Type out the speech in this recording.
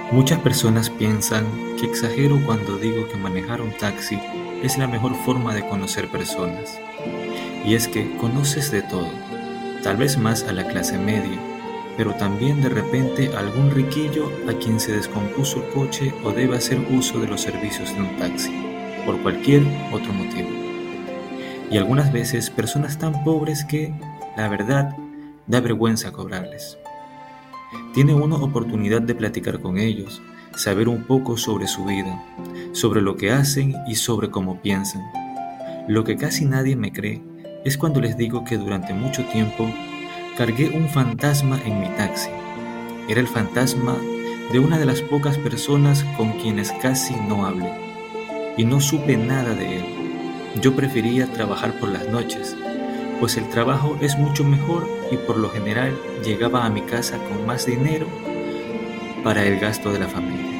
Muchas personas piensan que exagero cuando digo que manejar un taxi es la mejor forma de conocer personas. Y es que conoces de todo, tal vez más a la clase media, pero también de repente a algún riquillo a quien se descompuso el coche o debe hacer uso de los servicios de un taxi, por cualquier otro motivo. Y algunas veces personas tan pobres que, la verdad, da vergüenza cobrarles. Tiene uno oportunidad de platicar con ellos, saber un poco sobre su vida, sobre lo que hacen y sobre cómo piensan. Lo que casi nadie me cree es cuando les digo que durante mucho tiempo cargué un fantasma en mi taxi. Era el fantasma de una de las pocas personas con quienes casi no hablé y no supe nada de él. Yo prefería trabajar por las noches, pues el trabajo es mucho mejor y por lo general llegaba a mi casa con más dinero para el gasto de la familia.